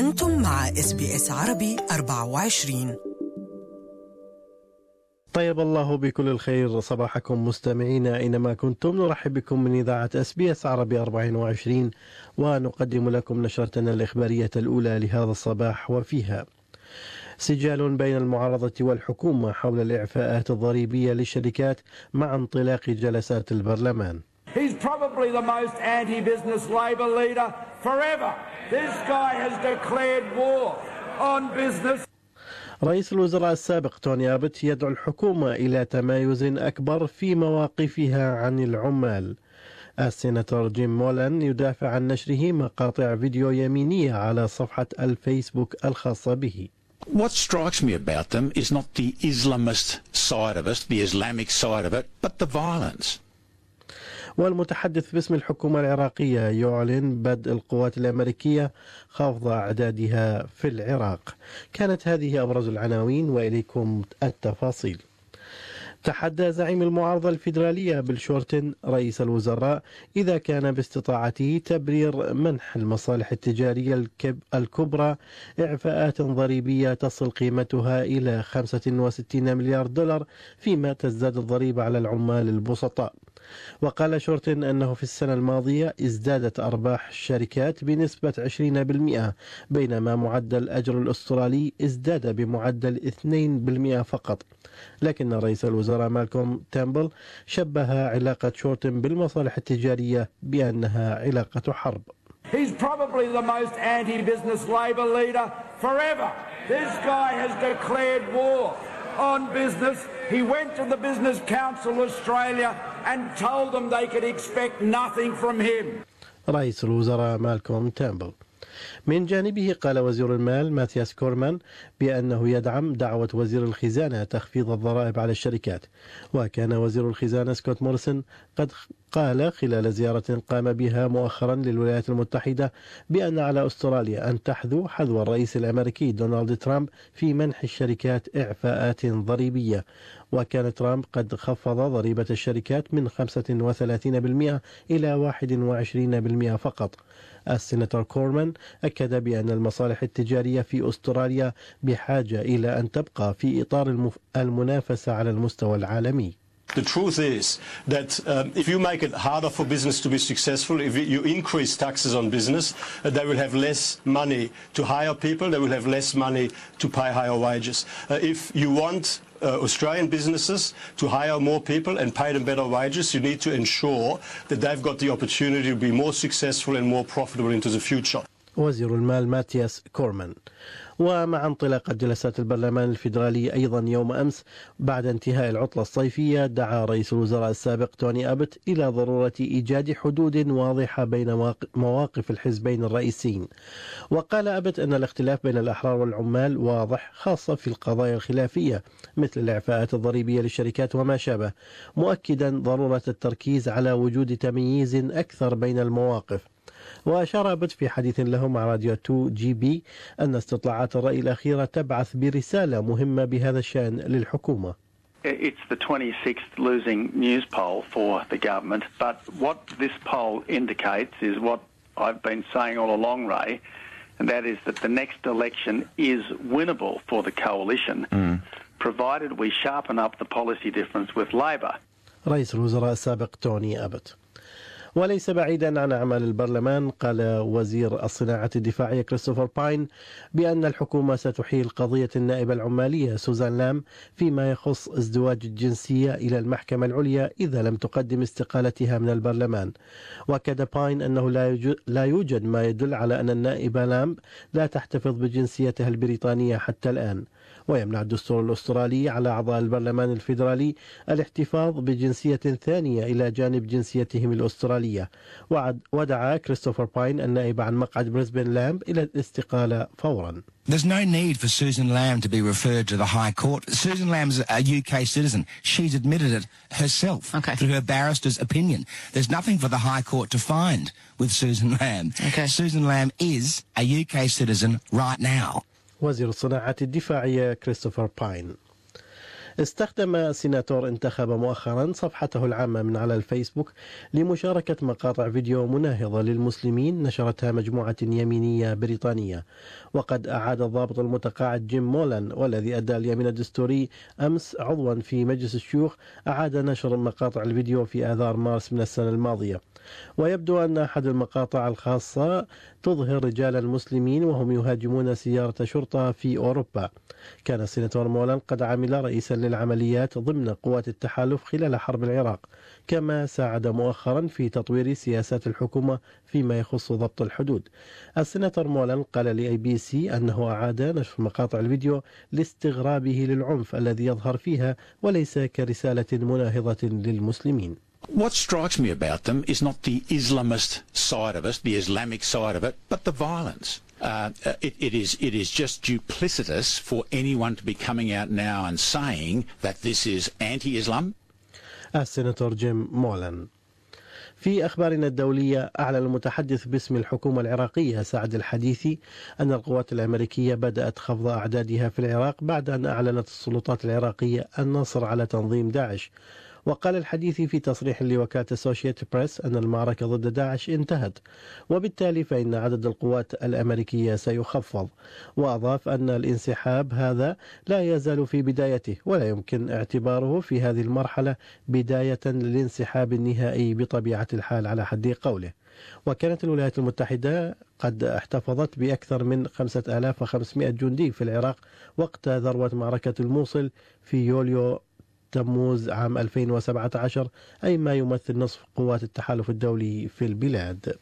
أنتم مع SBS عربي 24. طيب الله بكل الخير صباحكم مستمعينا أينما كنتم. نرحب بكم من إذاعة SBS عربي 24 ونقدم لكم نشرتنا الإخبارية الأولى لهذا الصباح، وفيها سجال بين المعارضة والحكومة حول الإعفاءات الضريبية للشركات مع انطلاق جلسات البرلمان. He's probably the most anti-business Labor leader forever. This guy has declared war on business. رئيس الوزراء السابق توني أبت يدعو الحكومة إلى تمايز أكبر في مواقفها عن العمال. السيناتور جيم مولان يدافع عن نشره مقاطع فيديو يمينية على صفحة الفيسبوك الخاصة به. What strikes me about them is not the Islamist side of it, the Islamic side of it, but the violence. والمتحدث باسم الحكومة العراقية يعلن بدء القوات الأمريكية خفض أعدادها في العراق. كانت هذه أبرز العناوين وإليكم التفاصيل. تحدى زعيم المعارضة الفيدرالية بيل شورتن رئيس الوزراء إذا كان باستطاعته تبرير منح المصالح التجارية الكبرى إعفاءات ضريبية تصل قيمتها إلى 65 مليار دولار، فيما تزداد الضريبة على العمال البسطاء. وقال شورتن أنه في السنة الماضية ازدادت أرباح الشركات بنسبة 20%، بينما معدل الأجر الأسترالي ازداد بمعدل 2% فقط. لكن رئيس الوزراء مالكوم تامبل شبه علاقة شورتن بالمصالح التجارية بأنها علاقة حرب. He's probably the most anti-business Labor leader forever. This guy has declared war on business. He went to the Business Council of Australia and told them they could expect nothing from him. رئيس الوزراء مالكوم تامبل. من جانبه قال وزير المال ماتياس كورمان بأنه يدعم دعوة وزير الخزانة تخفيض الضرائب على الشركات. وكان وزير الخزانة سكوت موريسون قد قال خلال زيارة قام بها مؤخرا للولايات المتحدة بأن على أستراليا أن حذو الرئيس الأمريكي دونالد ترامب في منح الشركات إعفاءات ضريبية. وكان ترامب قد خفض ضريبة الشركات من 35% إلى 21% فقط. السيناتور كورمان أكد بأن المصالح التجارية في أستراليا بحاجة إلى أن تبقى في إطار المنافسة على المستوى العالمي. The truth is that if you make it harder for business to be successful, if you increase taxes on business, they will have less money to hire people, they will have less money to pay higher wages. If you want Australian businesses to hire more people and pay them better wages, you need to ensure that they've got the opportunity to be more successful and more profitable into the future. وزير المال ماتياس كورمان. ومع انطلاق جلسات البرلمان الفيدرالي أيضا يوم أمس بعد انتهاء العطلة الصيفية، دعا رئيس الوزراء السابق توني أبت إلى ضرورة إيجاد حدود واضحة بين مواقف الحزبين الرئيسيين. وقال أبت أن الاختلاف بين الأحرار والعمال واضح، خاصة في القضايا الخلافية مثل الإعفاءات الضريبية للشركات وما شابه، مؤكدا ضرورة التركيز على وجود تمييز أكثر بين المواقف. وأشار أبت في حديث له مع راديو 2GB أن استطلاعات الرأي الأخيرة تبعث برسالة مهمة بهذا الشأن للحكومة. It's the 26th losing news poll for the government, but what this poll indicates is what I've been saying all along, Ray, and that is that the next election is winnable for the coalition, provided we sharpen up the policy difference with Labor. رئيس الوزراء السابق توني أبت. وليس بعيدا عن أعمال البرلمان، قال وزير الصناعة الدفاعية كريستوفر باين بأن الحكومة ستحيل قضية النائبة العمالية سوزان لام فيما يخص ازدواج الجنسية إلى المحكمة العليا إذا لم تقدم استقالتها من البرلمان. وأكد باين أنه لا يوجد ما يدل على أن النائبة لام لا تحتفظ بجنسيتها البريطانية حتى الآن. ويمنع الدستور الأسترالي على أعضاء البرلمان الفيدرالي الاحتفاظ بجنسية ثانية إلى جانب جنسيتهم الأسترالية. ودعا كريستوفر باين النائب عن مقعد بريسبن لامب إلى الاستقالة فورا. There's no need for Susan Lamb to be referred to the High Court. Susan Lamb's a UK citizen. She's admitted it herself through her barrister's opinion. There's nothing for the High Court to find with Susan Lamb. Susan Lamb is a UK citizen right now. وزير الصناعة الدفاعية كريستوفر باين. استخدم سيناتور انتخب مؤخرا صفحته العامة من على الفيسبوك لمشاركة مقاطع فيديو مناهضة للمسلمين نشرتها مجموعة يمينية بريطانية. وقد أعاد الضابط المتقاعد جيم مولان والذي أدى اليمين الدستوري أمس عضوا في مجلس الشيوخ أعاد نشر مقاطع الفيديو في آذار مارس من السنة الماضية. ويبدو أن أحد المقاطع الخاصة تظهر رجالا مسلمين وهم يهاجمون سيارة شرطة في أوروبا. كان السيناتور مولان قد عمل رئيسا للعمليات ضمن قوات التحالف خلال حرب العراق، كما ساعد مؤخرا في تطوير سياسات الحكومة فيما يخص ضبط الحدود. السيناتور مولان قال لABC أنه أعاد نشر مقاطع الفيديو لاستغرابه للعنف الذي يظهر فيها وليس كرسالة مناهضة للمسلمين. What strikes me about them is not the Islamist side of it, the Islamic side of it, but the violence. It is just duplicitous for anyone to be coming out now and saying that this is anti-Islam. السيناتور جيم مولان. في أخبارنا الدولية، أعلن المتحدث باسم الحكومة العراقية سعد الحديثي أن القوات الأمريكية بدأت خفض أعدادها في العراق بعد أن أعلنت السلطات العراقية النصر على تنظيم داعش. وقال الحديثي في تصريح لوكالة أسوشيتد بريس أن المعركة ضد داعش انتهت، وبالتالي فإن عدد القوات الأمريكية سيخفض. وأضاف أن الانسحاب هذا لا يزال في بدايته، ولا يمكن اعتباره في هذه المرحلة بداية للانسحاب النهائي بطبيعة الحال على حد قوله. وكانت الولايات المتحدة قد احتفظت بأكثر من 5500 جندي في العراق وقت ذروة معركة الموصل في يوليو تموز عام 2017، أي ما يمثل نصف قوات التحالف الدولي في البلاد.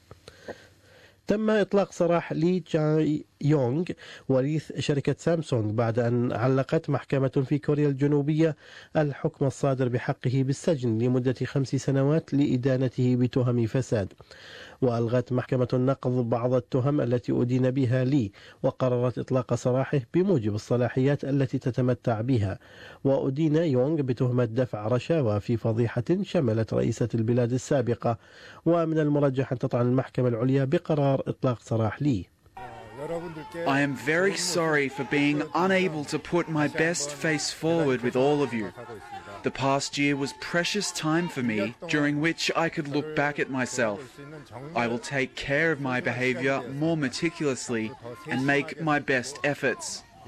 تم إطلاق سراح لي تشاي يونغ وريث شركة سامسونج بعد أن علقت محكمة في كوريا الجنوبية الحكم الصادر بحقه بالسجن لمدة 5 سنوات لإدانته بتهم فساد. وألغت محكمة النقض بعض التهم التي أدين بها لي، وقررت إطلاق سراحه بموجب الصلاحيات التي تتمتع بها. وأدين يونغ بتهمة دفع رشاوى في فضيحة شملت رئيسة البلاد السابقة، ومن المرجح أن تطعن المحكمة العليا بقرار إطلاق سراح لي. I am very sorry for being unable to put my best face forward with all of you. The past year was precious time for me, during which I could look back at myself. I will take care of my behaviour more meticulously and make my best efforts.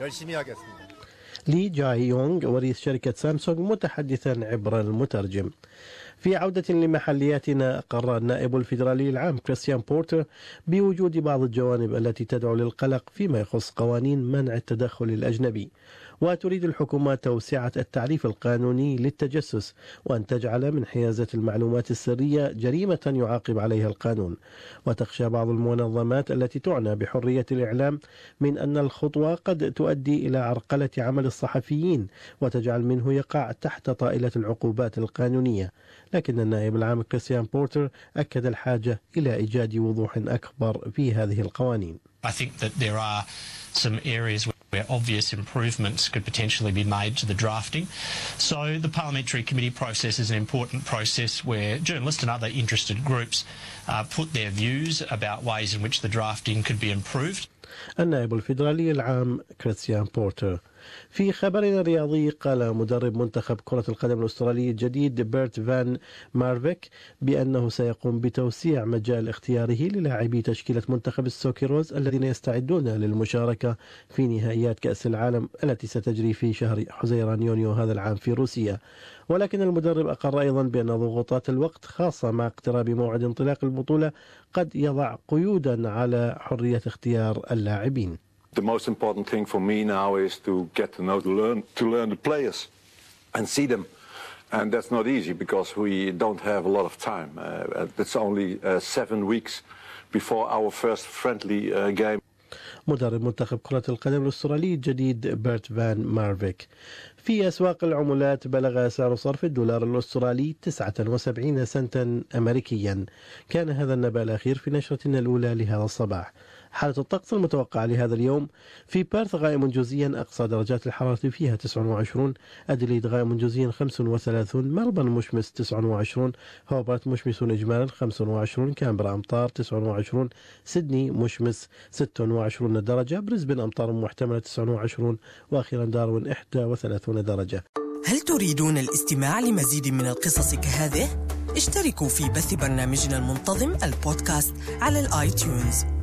لي جاي يونغ ورئيس شركة سامسونج متحدثا عبر المترجم. في عودة لمحلياتنا، أقر النائب الفيدرالي العام كريستيان بورتر بوجود بعض الجوانب التي تدعو للقلق فيما يخص قوانين منع التدخل الأجنبي. وتريد الحكومة توسعة التعريف القانوني للتجسس، وأن تجعل من حيازة المعلومات السرية جريمة يعاقب عليها القانون. وتخشى بعض المنظمات التي تعنى بحرية الإعلام من أن الخطوة قد تؤدي إلى عرقلة عمل الصحفيين وتجعل منه يقع تحت طائلة العقوبات القانونية. لكن النائب العام كريستيان بورتر أكد الحاجة إلى إيجاد وضوح أكبر في هذه القوانين. I think that there are some areas where obvious improvements could potentially be made to the drafting. So the parliamentary committee process is an important process where journalists and other interested groups put their views about ways in which the drafting could be improved. النائب الفيدرالي العام كريستيان بورتر. في خبرنا الرياضي، قال مدرب منتخب كرة القدم الأسترالي الجديد بيرت فان مارفيك بأنه سيقوم بتوسيع مجال اختياره للاعبي تشكيلة منتخب السوكيروز الذين يستعدون للمشاركة في نهائيات كأس العالم التي ستجري في شهر حزيران يونيو هذا العام في روسيا. ولكن المدرب أقر أيضا بأن ضغوطات الوقت خاصة مع اقتراب موعد انطلاق البطولة قد يضع قيودا على حرية اختيار اللاعبين. The most important thing for me now is to get to know, to learn the players and see them. And that's not easy because we don't have a lot of time. It's only 7 weeks before our first friendly game. مدرب منتخب كرة القدم الأسترالي الجديد بيرت فان مارفيك. في أسواق العملات بلغ سعر صرف الدولار الأسترالي 79 سنتا أمريكيا. كان هذا النبأ الأخير في نشرتنا الأولى لهذا الصباح. حالة الطقس المتوقعة لهذا اليوم: في بيرث غائم جزئيا أقصى درجات الحرارة فيها 29، أديليد غائم جزئيا 35، ملبورن مشمس 29، هوبرت مشمس إجمالا 25، كامبرا أمطار 29، سيدني مشمس 26 درجة، بريسبن أمطار محتملة 29، وأخيرا داروين 31 درجة. هل تريدون الاستماع لمزيد من القصص كهذه؟ اشتركوا في بث برنامجنا المنتظم البودكاست على الآيتيونز.